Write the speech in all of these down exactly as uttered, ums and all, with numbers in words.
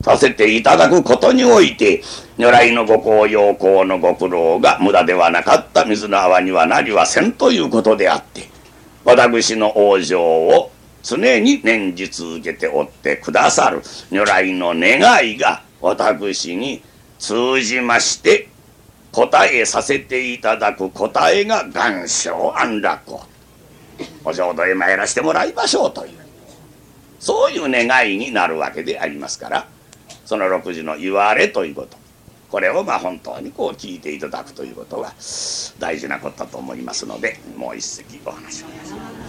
させていただくことにおいて、如来のご功養功のご苦労が無駄ではなかった水の泡にはなりはせんということであって、私の往生を常に念じ続けておってくださる如来の願いが私に通じまして、答えさせていただく答えが願生安楽をお浄土へ参らせてもらいましょうという、そういう願いになるわけでありますから、その六時の言われということ、これをまあ本当にこう聞いていただくということが大事なことだと思いますので、もう一席お話をいたします。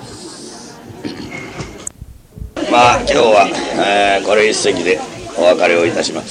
まあ今日は、えー、これ一席でお別れをいたします。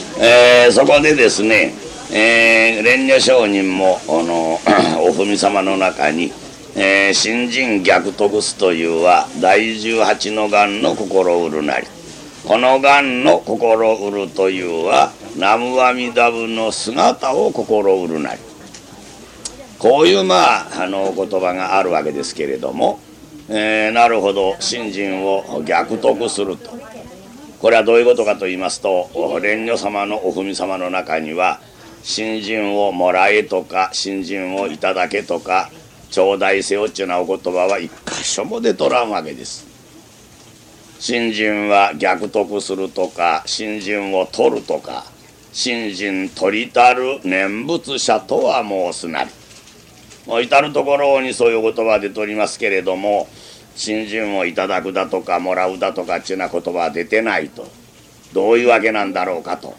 えー、そこでですね、えー、蓮如上人もあのお文様の中に、えー、新人逆得すというは第十八の願の心うるなり、この願の心うるというは南無阿弥陀仏の姿を心うるなり、こういうまああの言葉があるわけですけれども、えー、なるほど新人を逆得すると、これはどういうことかと言いますと、蓮如様のお文様の中には新人をもらえとか新人をいただけとか頂戴せよっちゅうなお言葉は一箇所も出とらんわけです。新人は逆得するとか新人を取るとか新人取りたる念仏者とは申すなり、もう至るところにそういう言葉で出とりますけれども、新人をいただくだとかもらうだとかっちゅうな言葉は出てないと、どういうわけなんだろうかと。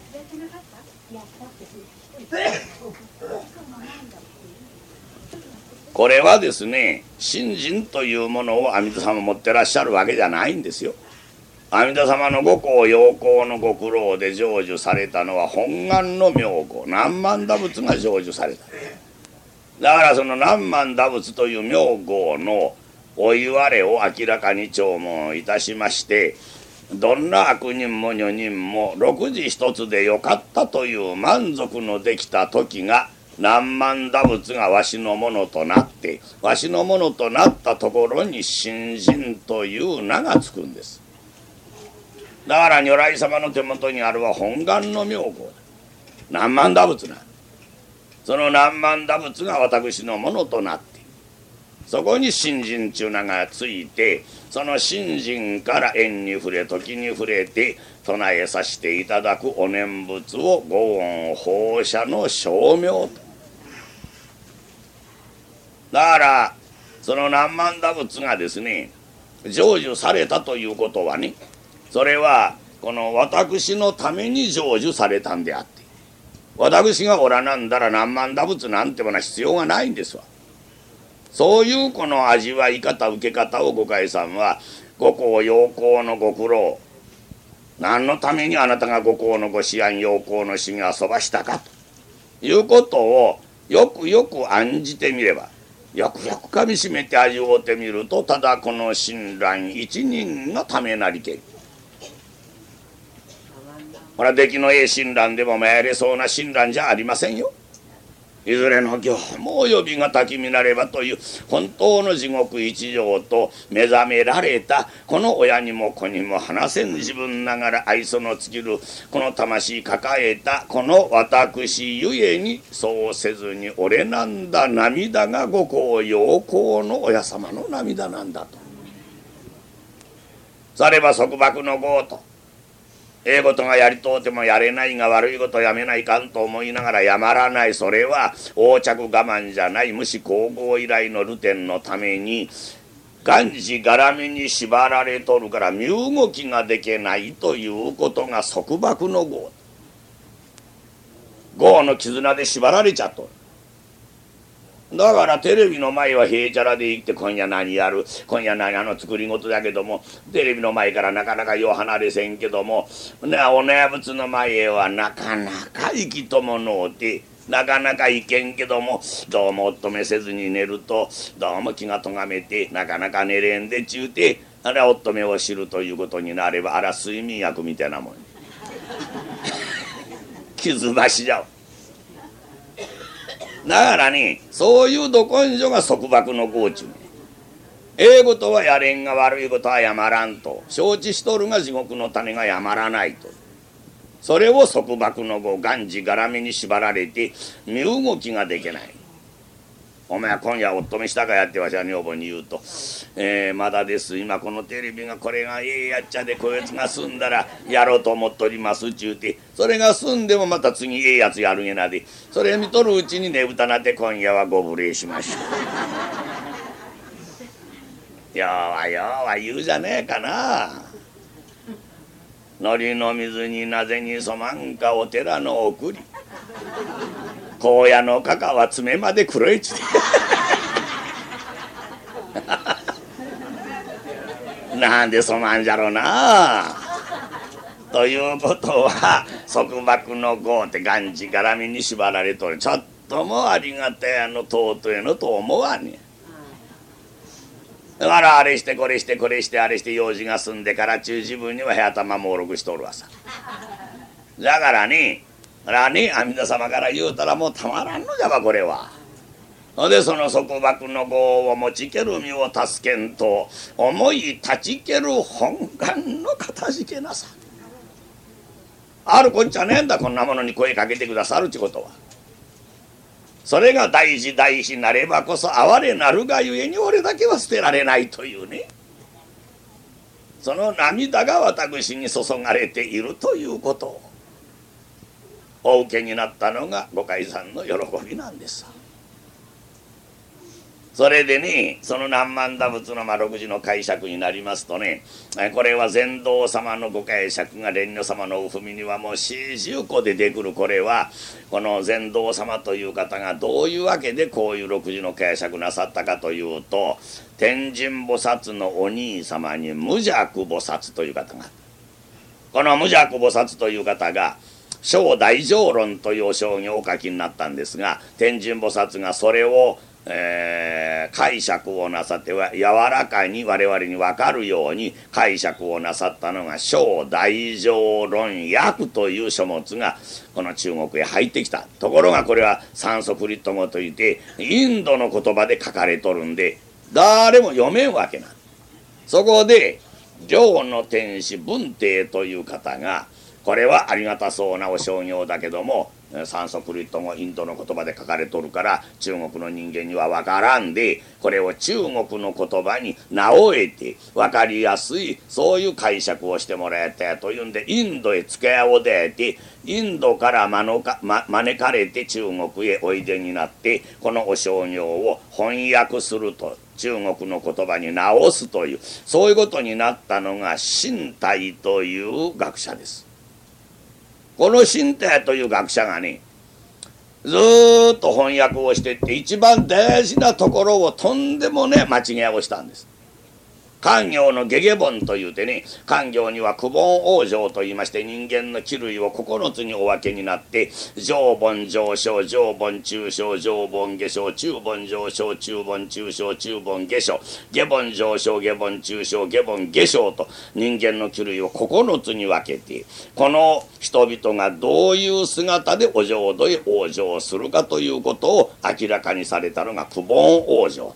これはですね、信心というものを阿弥陀様持ってらっしゃるわけじゃないんですよ。阿弥陀様のご功養功のご苦労で成就されたのは本願の妙号南蛮打仏が成就された。だからその南蛮打仏という妙号のお言われを明らかに聴聞いたしまして、どんな悪人も女人も六時一つでよかったという満足のできた時が南蛮打仏がわしのものとなって、わしのものとなったところに新人という名がつくんです。だから如来様の手元にあるは本願の妙号だ、南蛮打仏な、その南蛮打仏が私のものとなって、そこに新人ちゅう名がついて、その新人から縁に触れ時に触れて唱えさせていただくお念仏を御恩放射の称名と。だからその南蛮打仏がですね成就されたということはね、それはこの私のために成就されたんであって、私がおらなんだら南蛮打仏なんてものは必要がないんですわ。そういうこの味わい方受け方をご開さんはご功養功のご苦労、何のためにあなたがご功のご思案養功の修行を遊ばしたかということをよくよく案じてみれば、よくよくかみしめて味わってみると、ただこの親鸞一人のためなりけり。これは出来のええ親鸞でも参れそうな親鸞じゃありませんよ。いずれの行もお呼びがたきみなればという本当の地獄一条と目覚められた、この親にも子にも話せぬ自分ながら愛想の尽きるこの魂抱えたこの私ゆえに、そうせずに俺なんだ涙がご功養功の親様の涙なんだとされば束縛の業と、ええことがやりとうてもやれないが悪いことやめないかんと思いながらやまらない、それは横着我慢じゃない、無視皇后以来の流天のためにがんじがらみに縛られとるから身動きができないということが束縛の業、業の絆で縛られちゃっとる。だからテレビの前はへいちゃらで行って、今夜何やる今夜何あの作り事だけども、テレビの前からなかなかよう離れせんけども、ね、お念仏の前へはなかなか行きとものうて、なかなか行けんけども、どうもおっとめせずに寝るとどうも気がとがめてなかなか寝れんでちゅうて、あれおっとめを知るということになれば、あら睡眠薬みたいなもん傷橋じゃお。だからね、そういうど根性が束縛の業中、ええことはやれんが悪いことはやまらんと承知しとるが地獄の種がやまらないと。 それを束縛の後がんじがらみに縛られて身動きができない。お前今夜おっとめしたかやってわしは女房に言うと、えー、まだです今このテレビがこれがええやっちゃでこいつが済んだらやろうと思っとりますっちゅうて、それが済んでもまた次ええやつやるげなで、それ見とるうちにねぶたなって今夜はご無礼しましたようはようは言うじゃねえかな。のりの水になぜに染まんかお寺の送り、荒野のかかは爪まで黒いちでなんで染まんじゃろな。ということは束縛の業ってがんじがらみに縛られとる。ちょっともありがたいあの尊いのと思わねえ。だからあれしてこれしてこれしてあれして用事が済んでから中自分には頭もろくしとるわさ。だからねだからね阿弥陀様から言うたらもうたまらんのじゃわこれは。でその束縛の業を持ちける身を助けんと思い断ちける本願のかたじけなさ。あるこっちゃねえんだこんなものに声かけてくださるってことは。それが大事大事なればこそ哀れなるがゆえに俺だけは捨てられないというね、その涙が私に注がれているということをお受けになったのがご開山の喜びなんです。それでねその何万打仏のまあろくじの解釈になりますとね、これは禅道様のご解釈が蓮如様のお踏みにはもう四十個で出てくる。これはこの禅道様という方がどういうわけでこういうろくじの解釈なさったかというと、天神菩薩のお兄様に無寂菩薩という方が、この無寂菩薩という方が小大乗論というお将棋をお書きになったんですが、天神菩薩がそれをえー、解釈をなさっては柔らかに我々に分かるように解釈をなさったのが小大乗論訳という書物がこの中国へ入ってきた。ところがこれはサンソクリット語といってインドの言葉で書かれとるんで誰も読めんわけなん。そこで両の天使文帝という方が、これはありがたそうなお商業だけどもサンソクリット語インドの言葉で書かれとるから中国の人間には分からんで、これを中国の言葉に直えて分かりやすいそういう解釈をしてもらいたいというんでインドへ付け合おうでて、インドから招か、ま、招かれて中国へおいでになってこのお商業を翻訳すると、中国の言葉に直すというそういうことになったのが新泰という学者です。この新泰という学者がねずーっと翻訳をしてって一番大事なところをとんでもね間違いをしたんです。官業の下下本というてね、官業には九本往生といいまして人間の気類をここのつにお分けになって上本上昇上本中昇上本下昇中本上昇中本中昇中本下昇下本上昇下本中昇下本下昇と人間の気類をここのつに分けて、この人々がどういう姿でお浄土へ往生するかということを明らかにされたのが九本往生。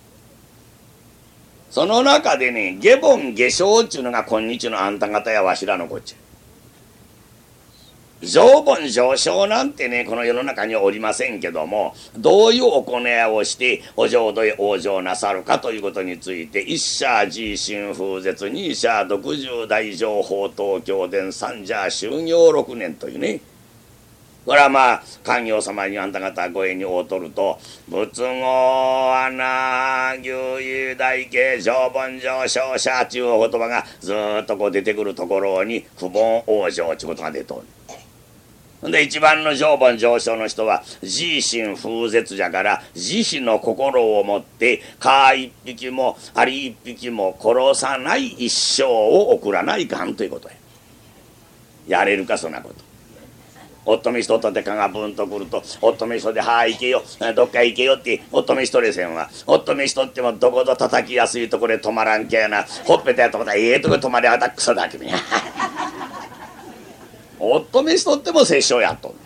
その中でね下本下昇っちゅうのが今日のあんた方やわしらのこっちゃ。上本上昇なんてねこの世の中にはおりませんけども、どういう行いをしてお浄土へ往生なさるかということについて一者自身風絶二者独十大乗法東京伝三者修行六年というね、これはまあ官業様にあんた方ご縁に応とると仏語穴牛医大慶上本上昇者っていう言葉がずっとこう出てくるところに九本往生っていうことが出とる。で一番の上本上昇の人は自身風絶じゃから自身の心を持って蚊一匹もアリ一匹も殺さない一生を送らないかんということや。やれるかそんなこと。おっとめしとったてかがブンとくるとおっとめしとではあ行けよどっか行けよっておっとめしとれせんわ。おっとめしとってもどこぞ叩きやすいところで止まらんけやな、ほっぺたやとこだええとこ止まりあたくそだけめおっとめしとっても殺生やっと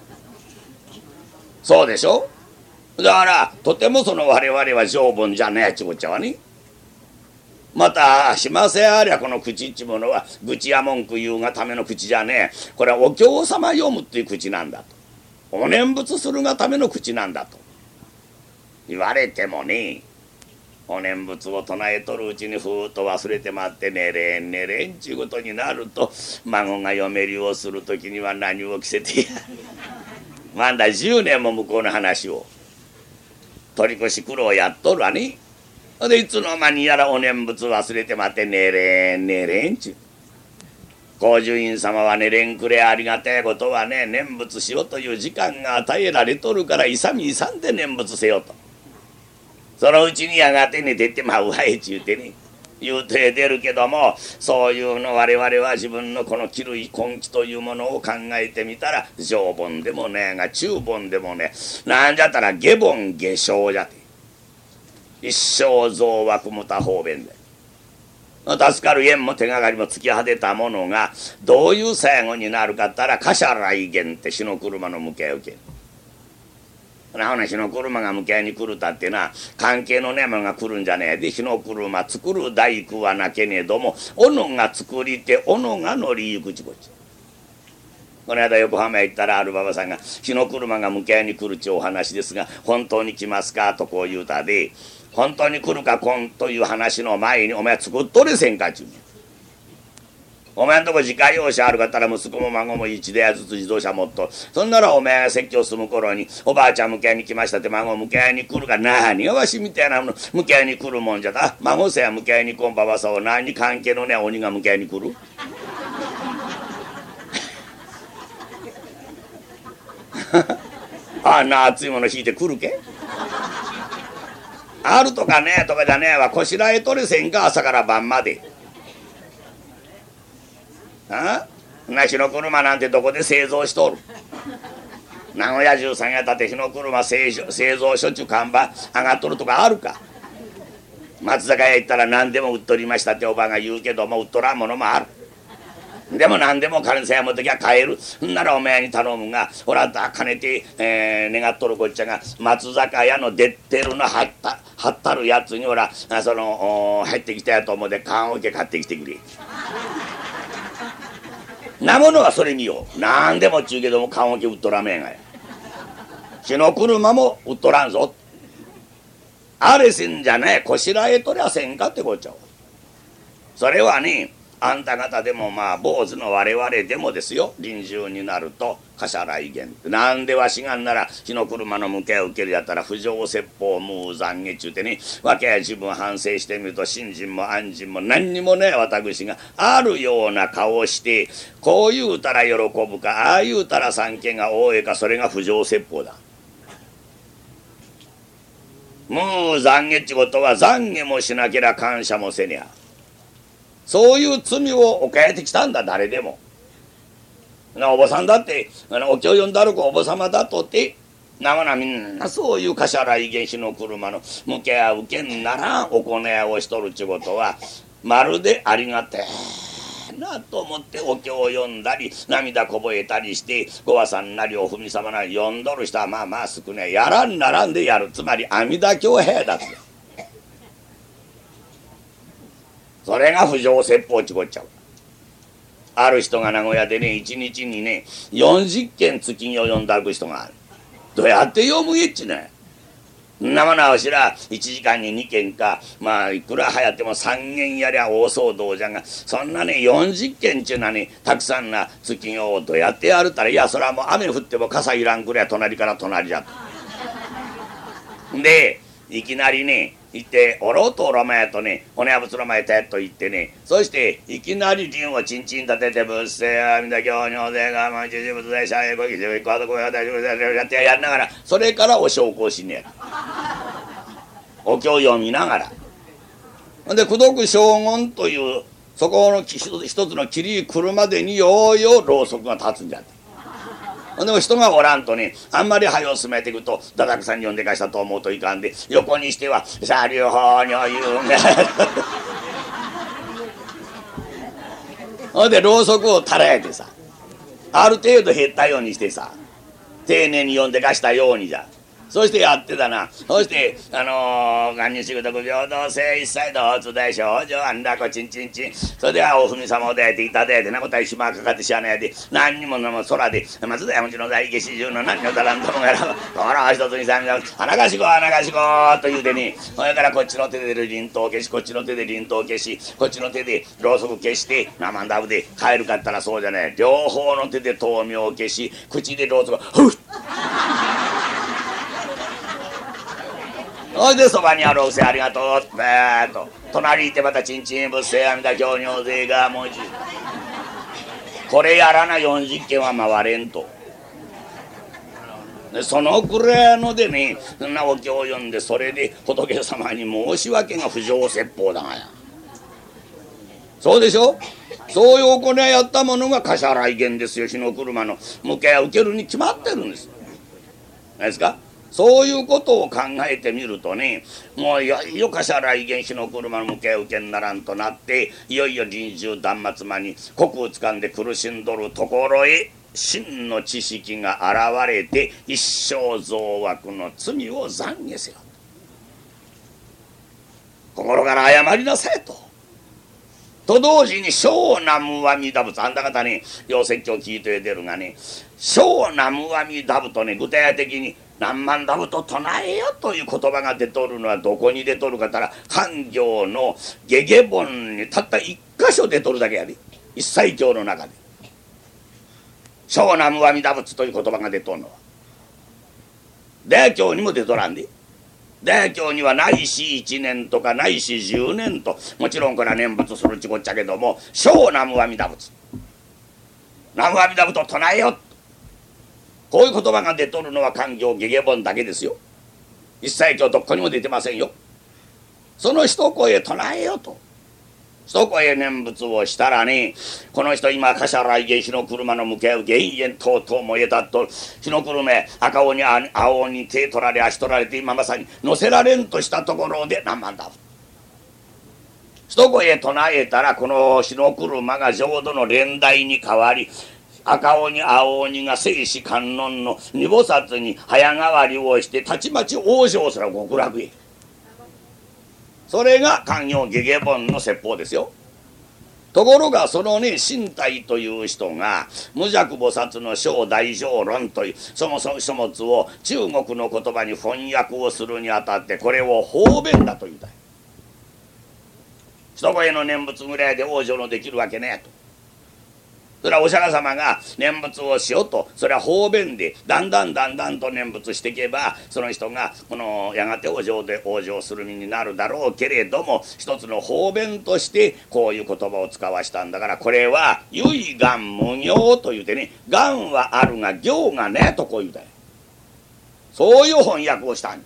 そうでしょ。だからとてもその我々は上本じゃねえっちゅうこっちゃわね。 またしませありゃこの口っちものは愚痴や文句言うがための口じゃねえ。これはお経様読むっていう口なんだと。お念仏するがための口なんだと言われてもね、お念仏を唱えとるうちにふーっと忘れてまって寝れん寝れんちゅうことになると、孫が嫁入りをする時には何を着せてやる。まだじゅうねんも向こうの話を取り越し苦労やっとるわね。でいつの間にやらお念仏忘れてまって寝れん寝れんちゅう。高寿院様は寝れんくれありがたいことはね、念仏しようという時間が与えられとるから勇み勇んで念仏せよと。そのうちにやがて寝てってまうわいちゅうてね言うて出るけども、そういうの我々は自分のこの気類根気というものを考えてみたら、上本でもねえが中本でもねえ、なんじゃったら下本下生じゃて一生増枠も多方便で助かる縁も手がかりも突き果てたものがどういう最後になるかったら、貨車来源って火の車の向け受けなほな火の車が迎えに来るたってな、関係のねえものが来るんじゃねえで、火の車作る大工はなけねえども、斧が作りて斧が乗り行くちこち。この間横浜へ行ったらある馬場さんが火の車が迎えに来るちゅうお話ですが、本当に来ますかとこう言うたで、本当に来るかこんという話の前にお前作っとれせんかちゅうねん。お前んとこ自家用車あるかったら息子も孫も一台ずつ自動車持っと、そんならお前が説教する頃におばあちゃん迎えに来ましたって孫迎えに来るか、何がわしみたいなもの迎えに来るもんじゃた。孫せや迎えに来んばばさを何に関係のね鬼が迎えに来る。あんな熱いもの引いてくるけ。あるとかねえとかじゃねえわ、こしらえとれせんか朝から晩まで。ああな火の車なんてどこで製造しとる。名古屋中さんやったって火の車製造所っちゅう看板上がっとるとかあるか。松坂屋行ったら何でも売っとりましたっておばが言うけども、売っとらんものもある。でも何でも金さえ持ってきゃ買える。んならお前に頼むが、ほらだかねて、えー、願っとるこっちゃが松坂屋の出てるの貼った貼ったるやつにほらその入ってきたやと思うで棺桶買ってきてくれ。なものはそれ見よう。なんでもっちゅうけども棺桶売っとらめんがや。火の車も売っとらんぞ。あれせんじゃねえ、こしらえとりゃせんかってこっちゃう。それはね、あんた方でもまあ坊主の我々でもですよ、臨終になると貨車来源。なんでわしがんなら火の車の向けを受けるやったら不浄説法無残下ちゅうてね、わけや自分反省してみると信心も安心も何にもね私があるような顔をして、こう言うたら喜ぶかああ言うたら三家が大江か、それが不浄説法だ。無懺悔っちことは懺悔もしなけりゃ感謝もせにゃ。そういう罪を犯えてきたんだ誰でも。お坊さんだってお経読んだる子お坊様だとってながらみんなそういう貨車来源火の車の向け合うけんなら行いをしとるっちゅうことはまるでありがてえなと思ってお経を読んだり涙こぼえたりしてご和さんなりお文様なり読んどる人はまあまあ少ない。やらんならんでやる、つまり阿弥陀経兵だっつよ。それが不浄説法っちこっちゃう。ある人が名古屋でね一日にねよんじゅっけん月日を読んだる人がある。どうやって読むえっちね。生なわしらいちじかんににけんか、まあいくら流行ってもさんげんやりゃ大騒動じゃが、そんなねよんじゅっけんちゅうのはねたくさんな月日をどうやってやるったら、いやそれはもう雨降っても傘いらんくらい隣から隣じゃでいきなりね行っておろうとおろまやとね骨やぶつの前てっと言ってね、そしていきなり陣をちんちん立ててぶっせやみだ教尿で我慢中物でしゃえこきでいこうとこや大丈夫だやってやりながら、それからお焼香しねえお経を読みながらで功徳荘厳というそこの一つの切り来るまでにようようろうそくが立つんじゃって。でも人がおらんとねあんまり早う進めていくとだだくさんに呼んでかしたと思うといかんで、横にしては「さりゅうほうにょ言うんが」ほんでろうそくをたらえてさある程度減ったようにしてさ丁寧に呼んでかしたようにじゃそしてやってたな。そしてあのー、元日祝徳平等性一切同通大少女安楽ちんちんちん。それではお文様を抱いていただいてなことは島かかってしゃあないで何にものも空で松田山地の大下四十の何の足らんともやらところは一つに三三花かしこ花かしこと言うてね、それからこっちの手で輪灯を消しこっちの手で輪灯を消しこっちの手でろうそく消して生ダブで帰るかったらそうじゃない、両方の手で灯明を消し口でろうそくふっそれでそばにあるおせありがとうべーっと隣行ってまたちんちんぶっせ阿弥陀経尿税がもう一度これやらなよんじゅっけんは回れんと。でそのくらいのでねそんなお経を読んでそれで仏様に申し訳が不浄説法だがや。そうでしょ。そういう行いやったものが貸し払い源ですよ。火の車の向け受けるに決まってるんです。ないですか。そういうことを考えてみるとね、もういよいよ貸し払い源火の車の向け受けにならんとなっていよいよ臨終断末魔に国をつかんで苦しんどるところへ真の知識が現れて一生増悪の罪を懺悔せよ心から謝りなさいと。と同時に小南無阿弥陀仏、あんた方ね養説教聞いて出るがね、小南無阿弥陀仏とね具体的に何万ダブと唱えよという言葉が出とるのはどこに出とるかったら漢行の下下本にたった一箇所出とるだけやで、一切経の中で小南無阿弥陀仏という言葉が出とるのは大経にも出とらんで、大経にはないしいちねんとかないしじゅうねんともちろんこれは念仏するちこっちゃけども小南無阿弥陀仏南無阿弥陀仏と唱えよこういう言葉が出とるのは漢行下下本だけですよ。一切経どこにも出てませんよ。その一声唱えよと一声念仏をしたらね、この人今貸し払い源火の車の向け受け永遠とうとう燃えたっと火の車赤鬼青鬼手取られ足取られて今まさに乗せられんとしたところで何万だ一声唱えたらこの火の車が浄土の蓮台に変わり赤鬼青鬼が生死観音の二菩薩に早変わりをしてたちまち往生すら極楽へ。それが漢行下下本の説法ですよ。ところがそのね神体という人が無寂菩薩の小大乗論というそもそも書物を中国の言葉に翻訳をするにあたってこれを方便だと言うたい。一声の念仏ぐらいで往生のできるわけねえと。それはお釈迦様が念仏をしようとそれは方便でだんだんだんだんと念仏していけばその人がこのやがて往生で往生する身になるだろうけれども一つの方便としてこういう言葉を使わしたんだからこれは唯願無行と言うてね願はあるが行がねえとこう言うたよ。そういう翻訳をしたんだ。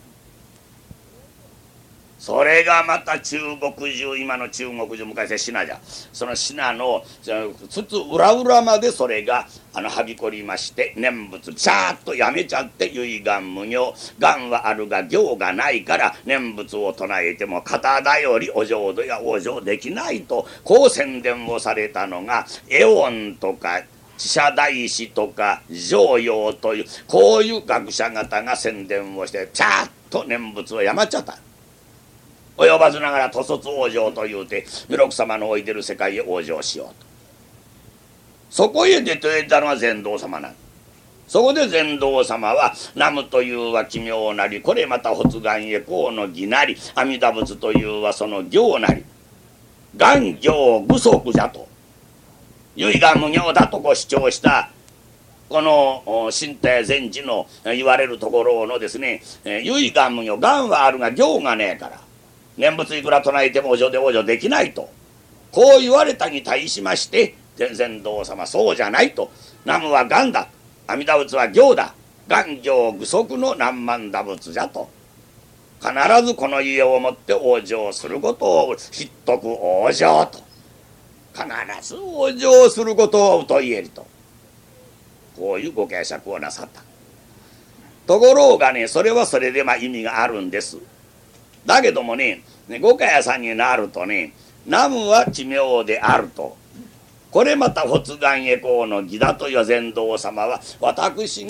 それがまた中国中今の中国中昔は信濃じゃその信濃つつ裏裏までそれがあのはびこりまして念仏ちゃーっとやめちゃって唯願無行願はあるが行がないから念仏を唱えても肩頼りお浄土や往生できないとこう宣伝をされたのがエオンとか智者大師とか常陽というこういう学者方が宣伝をしてちゃーっと念仏をやまっちゃった。及ばずながら土卒往生というて弥勒様のおいでる世界へ往生しようとそこへ出ていたのは禅道様なの。そこで禅道様は南無というは奇妙なりこれまた発願へこうの義なり阿弥陀仏というはその行なり願行具足じゃと唯願無行だとこう主張したこの身体禅師の言われるところのですね唯願無行願はあるが行がねえから念仏いくら唱えても往生で往生できないとこう言われたに対しまして禅道様そうじゃないと南無は願だ阿弥陀仏は行だ願行具足の何万打仏じゃと必ずこの家をもって往生することを知っとく往生と必ず往生することをと言えるとこういうご解釈をなさった。ところがねそれはそれでまあ意味があるんです。だけどもね五箇屋さんになるとね南無は奇妙であるとこれまた発願へこうの義だという禅道様は私が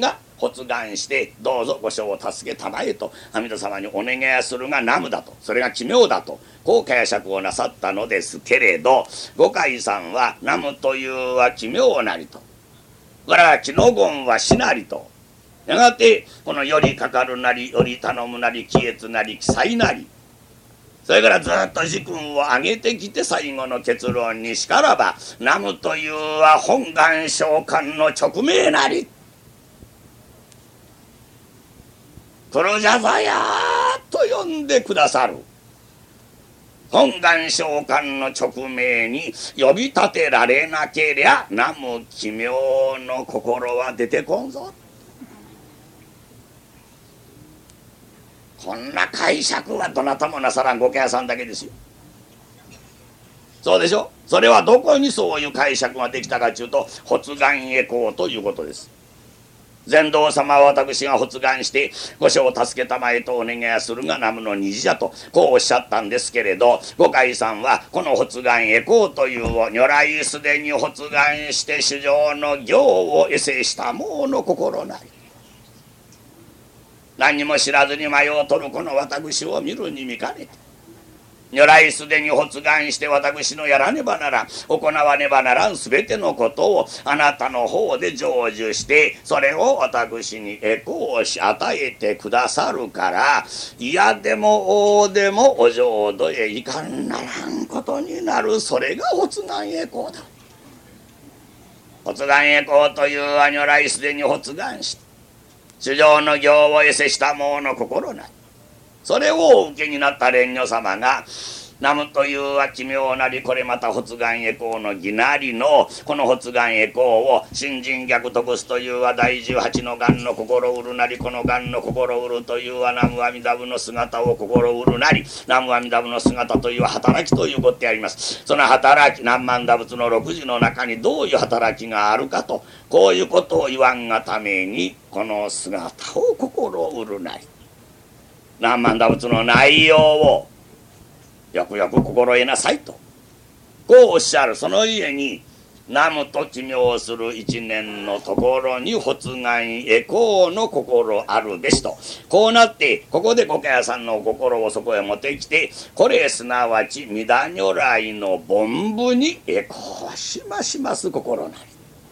発願してどうぞ御所を助けたまえと阿弥陀様にお願いするが南無だと、それが奇妙だとこう解釈をなさったのですけれど、五海さんは南無というは奇妙なりと、これは木の言はしなりと、やがてこのよりかかるなりより頼むなり帰越なり記載なり、それからずっと時君を上げてきて最後の結論にしからば南無というは本願召喚の勅命なり、黒ジャザヤと呼んでくださる本願召喚の勅命に呼び立てられなけりゃ南無奇妙の心は出てこんぞ。こんな解釈はどなたもなさらんご家屋さんだけですよ。そうでしょ。それはどこにそういう解釈ができたかというと発願へこうということです。禅道様は私が発願して御所を助けたまえとお願いするが南無の虹じゃとこうおっしゃったんですけれど、五海さんはこの発願へこうというを如来すでに発願して主上の行を得せしたもの心なり、何にも知らずに迷うとるこの私を見るに見かねて、如来すでに発願して私のやらねばならん行わねばならんすべてのことをあなたの方で成就してそれを私に回向し与えてくださるから、嫌でも王でもお浄土へ行かんならんことになる。それが発願へこうだ。発願へこうというは如来すでに発願して主上の行を得せしたもの心なり、それをお受けになった蓮如様が南無というは奇妙なり、これまた発願へこうの義なりのこの発願へこうを新人逆得すというは第十八の願の心うるなり、この願の心うるというは南無阿弥陀仏の姿を心うるなり、南無阿弥陀仏の姿というは働きということであります。その働き、南万陀仏の六時の中にどういう働きがあるかと、こういうことを言わんがためにこの姿を心うるなり、南万陀仏の内容をよくよく心得なさいとこうおっしゃる。その家に南無と奇妙する一年のところに発願へこうの心あるべしと、こうなってここで五家屋さんの心をそこへ持ってきて、これすなわち弥陀如来の凡夫にへこうしまします心なり。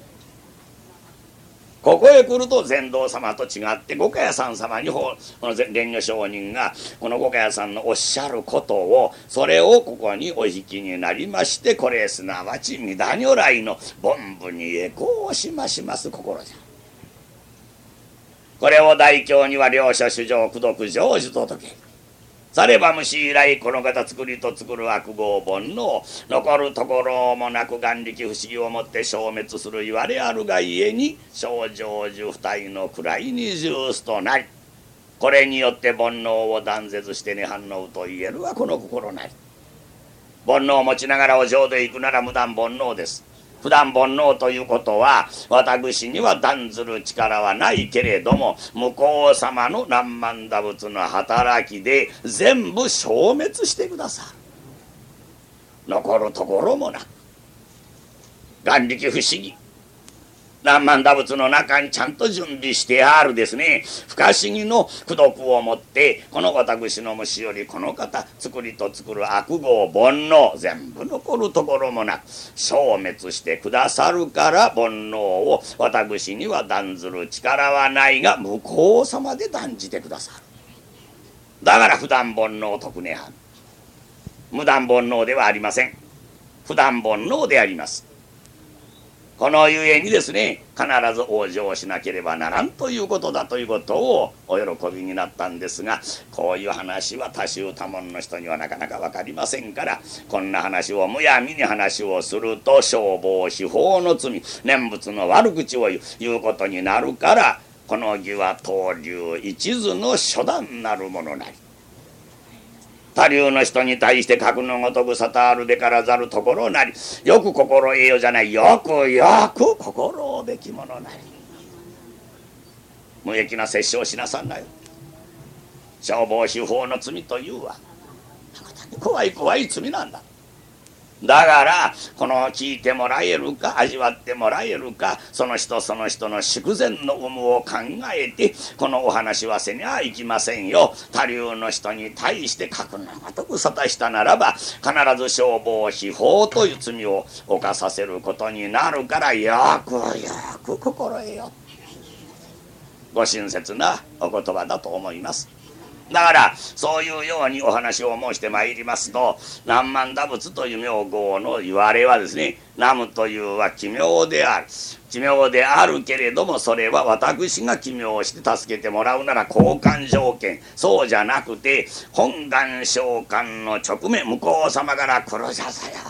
ここへ来ると禅道様と違って五家屋さん様にこの蓮如上人がこの五家屋さんのおっしゃることをそれをここにお引きになりまして、これすなわち弥陀如来の凡夫にへこうしまします心じゃ。これを大経には両者主上功徳成就と説け。されば虫以来この方作りと作る悪業煩悩残るところもなく眼力不思議をもって消滅する言われあるがゆえに小成就不体の位に重すとなり、これによって煩悩を断絶して涅槃のうと言えるはこの心なり。煩悩を持ちながらお浄土へ行くなら無断煩悩です。普段煩悩ということは私には断ずる力はないけれども、向こう様の南万陀仏の働きで全部消滅してくださる。残るところもなく眼力不思議南万陀仏の中にちゃんと準備してあるですね不可思議の功徳をもって、この私の虫よりこの方作りと作る悪業煩悩全部残るところもなく消滅してくださるから、煩悩を私には断ずる力はないが向こう様で断じてくださる。だから普段煩悩特涅槃、無断煩悩ではありません。普段煩悩であります。このゆえにですね、必ず往生しなければならんということだということをお喜びになったんですが、こういう話は多宗多門の人にはなかなか分かりませんから、こんな話をむやみに話をすると消防司法の罪念仏の悪口を言ういうことになるから、この義は当流一途の初段なるものなり。他流の人に対して格のごとく沙汰あるべからざるところなり、よく心得よじゃない、よくよく心おべきものなり。無益な殺生しなさんなよ。消防司法の罪というは怖い怖い罪なんだ。 だからこの聞いてもらえるか味わってもらえるか、その人その人の祝前の有無を考えてこのお話はせにゃいきませんよ。他流の人に対して格のごとく沙汰したならば必ず消防非法という罪を犯させることになるから、よくよく心得よ。ご親切なお言葉だと思います。だからそういうようにお話を申してまいりますと、南蛮打仏という名号の言われはですね、南無というは奇妙である奇妙であるけれども、それは私が奇妙して助けてもらうなら交換条件、そうじゃなくて本願召喚の直面、向こう様から来るじゃさよ、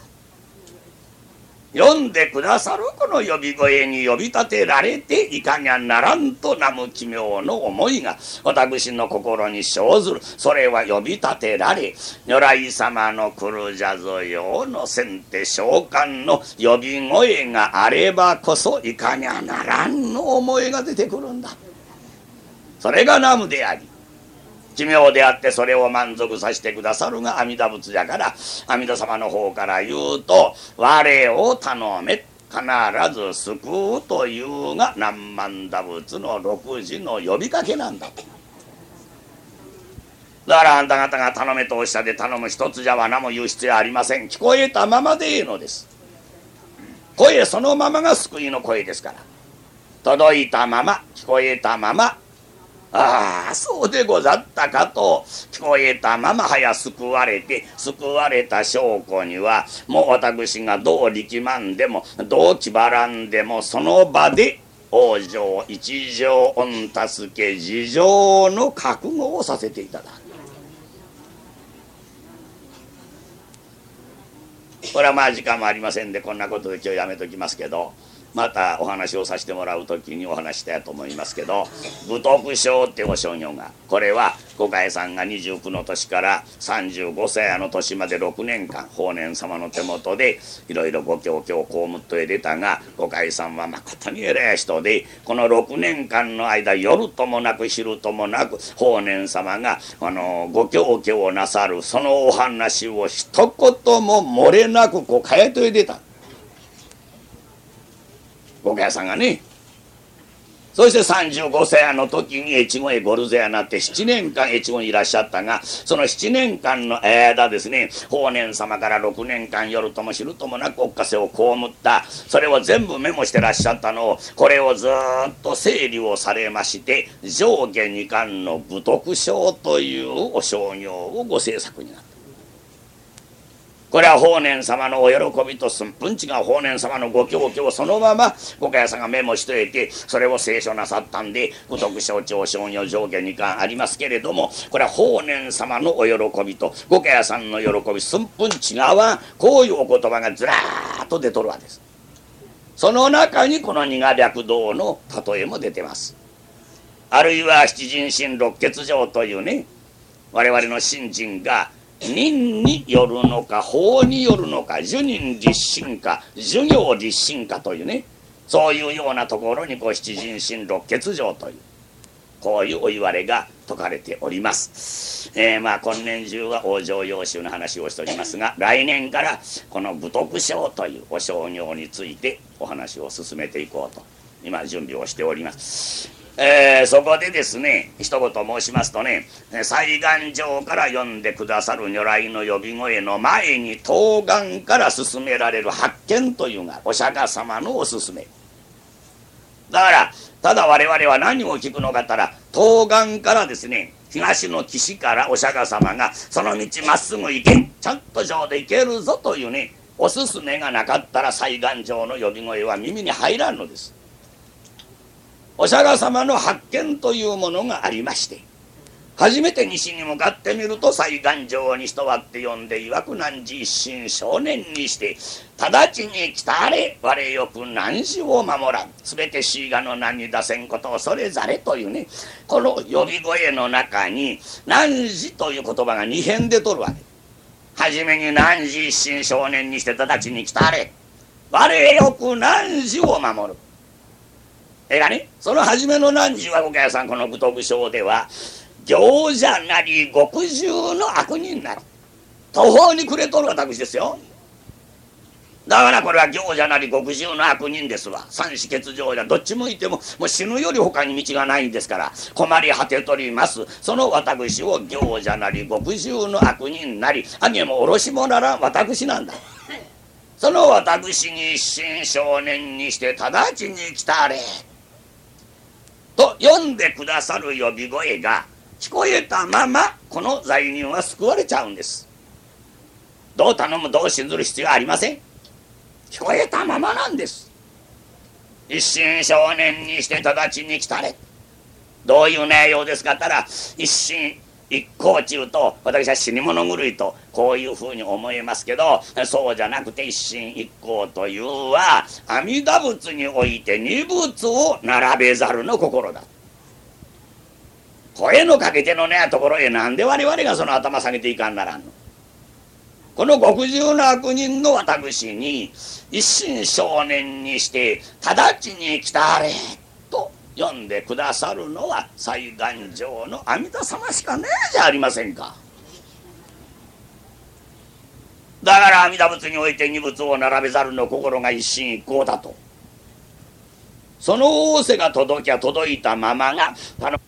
読んでくださるこの呼び声に呼び立てられていかにゃならんと南無奇妙の思いが私の心に生ずる。それは呼び立てられ、如来様の来るじゃぞよの先手召喚の呼び声があればこそいかにゃならんの思いが出てくるんだ。それが南無であり奇妙であって、それを満足させてくださるが阿弥陀仏じゃから、阿弥陀様の方から言うと我を頼め、必ず救うというが南蛮打仏の六時の呼びかけなんだと。だからあんた方が頼めとおっしゃって頼む一つじゃわなも言う必要ありません。聞こえたままでいいのです。声そのままが救いの声ですから、届いたまま聞こえたまま、ああそうでござったかと聞こえたままはや救われて、救われた証拠にはもう私がどう力まんでもどう気張らんでもその場で往生一条御助け自情の覚悟をさせていただく。これはまあ時間もありませんでこんなことで今日やめときますけど、またお話をさせてもらう時にお話したいと思いますけど、武徳賞ってお商業が、これは五海さんがにじゅうきゅうの年からさんじゅうごさいの年までろくねんかん法然様の手元でいろいろご教教を被っとへ出たが、五海さんはまことに偉い人で、このろくねんかんの間夜ともなく昼ともなく法然様があのご教教をなさるそのお話を一言も漏れなくこう変えとへ出た。五家さんがね。そしてさんじゅうごさいの時に越後へゴルゼアなってななねんかん越後にいらっしゃったが、そのななねんかんの間ですね、法然様からろくねんかん夜とも昼ともなくおっかせを被った、それを全部メモしてらっしゃったのを、これをずっと整理をされまして、上下二巻の武徳賞というお商業をご制作になった。これは法然様のお喜びと寸分違う法然様のご教教をそのまま五家さんがメモしておいて、それを清書なさったんで、武徳賞長商業上下に巻ありますけれども、これは法然様のお喜びと五家さんの喜び寸分違うわ、こういうお言葉がずらーっと出とるわけです。その中にこの二河白道の例えも出てます。あるいは七人心六欠条というね、我々の信心が任によるのか法によるのか、受任立心か授業立心かというね、そういうようなところにこう七人心六欠条というこういうお言われが説かれております。えー、まあ今年中は往生要集の話をしておりますが、来年からこの武徳賞というお商業についてお話を進めていこうと今準備をしております。えー、そこでですね一言申しますとね、西願上から読んでくださる如来の呼び声の前に東願から進められる発見というのがお釈迦様のおすすめだから、ただ我々は何を聞くのかったら、東岸からですね東の岸からお釈迦様がその道まっすぐ行け、ちゃんと上で行けるぞというねおすすめがなかったら西願上の呼び声は耳に入らんのです。お釈迦様の発見というものがありまして、初めて西に向かってみると西願上に人はって呼んで、曰く汝一心少年にして直ちに来たれ我よく汝子を守らん、すべてシーガの名に出せんことをそれざれというね、この呼び声の中に汝子という言葉が二変でとるわけ。初めに汝一心少年にして直ちに来たれ我よく汝子を守る。ええがね、その初めの汝はご家さんこの武徳賞では行者なり極重の悪人なる途方に暮れとる私ですよ。 だからこれは行者なり極衆の悪人ですわ。三死欠定者どっち向いてももう死ぬより他に道がないんですから困り果てとります。その私を行者なり極衆の悪人なりあげもおろしもなら私なんだ。その私に一心少年にして直ちに来たれと呼んでくださる呼び声が聞こえたままこの罪人は救われちゃうんです。どう頼むどう信ずる必要はありません。聞こえたままなんです。一心少年にして直ちに来たれ。どういう内容ですかったら一心一向中と私は死に物狂いとこういうふうに思いますけどそうじゃなくて一心一向というは阿弥陀仏において二仏を並べざるの心だ。声のかけてのねところへなんで我々がその頭下げていかんならんの。この極重の悪人の私に一心少年にして直ちに来たれと呼んでくださるのは西願上の阿弥陀様しかねえじゃありませんか。だから阿弥陀仏において二仏を並べざるの心が一心一向だと。その仰せが届きゃ届いたままが頼む